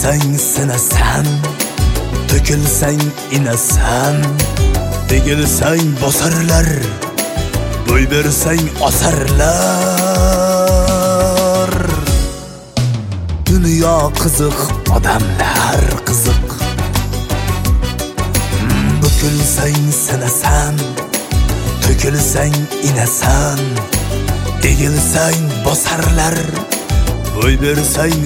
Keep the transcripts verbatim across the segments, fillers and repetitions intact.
To'kilsang sinasan, to'kilsang inasan, egilsang bosarlar, bo'y bersang osarlar. Dunyo qiziq, odamlar qiziq. To'kilsang sinasan, to'kilsang inasan, egilsang bosarlar, bo'y bersang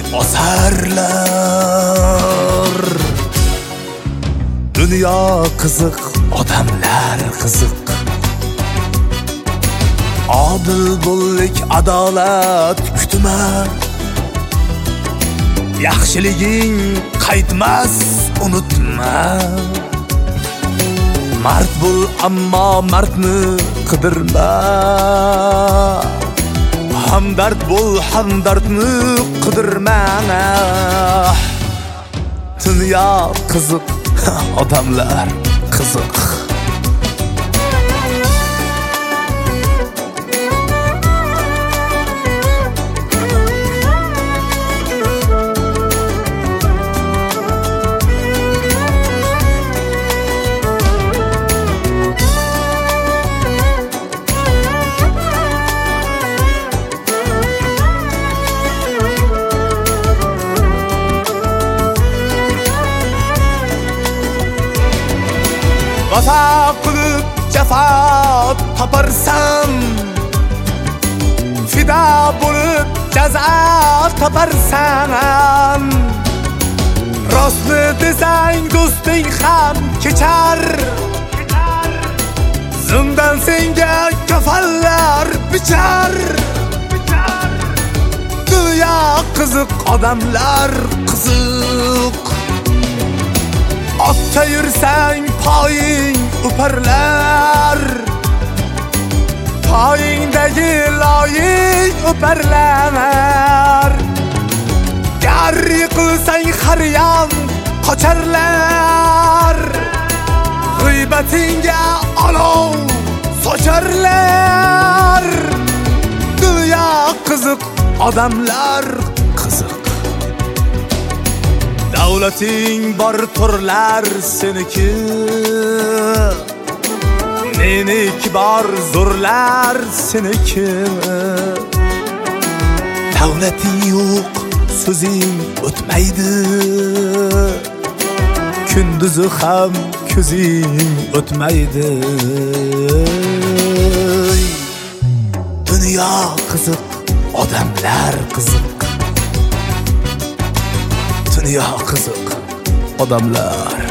osarlar. Dunyo qiziq, odamlar qiziq. Odil bo'llik, adolat kutma. Yaxshiliging qaytmas, unutma. Mard bo'l, ammo mardni qidirma. Hamdard bo'l, hamdardni qidirma. Dunyo qiziq, odamlar qiziq. Vafo qilib jafo toparsan, fido bo'lib jazo toparsan. Rostni desang do'sting ham kechar, zimdan senga kafallar bichar. Dunyo qiziq, odamlar qiziq. Otda yursang poying uparlar, poyingdagi loying uparlar. Gar yiqilsang har yon qocharlar, g'iybatingga olov socharlar. Dunyo qiziq, odamlar qiziq. Davlating bor turlar seniki, meniki bor zo'rlar seniki. Davlating yo'q, so'zing o'tmaydi, kunduzi ham ko'zing o'tmaydi. Dunyo qiziq, odamlar qiziq. Dunyo qiziq, odamlar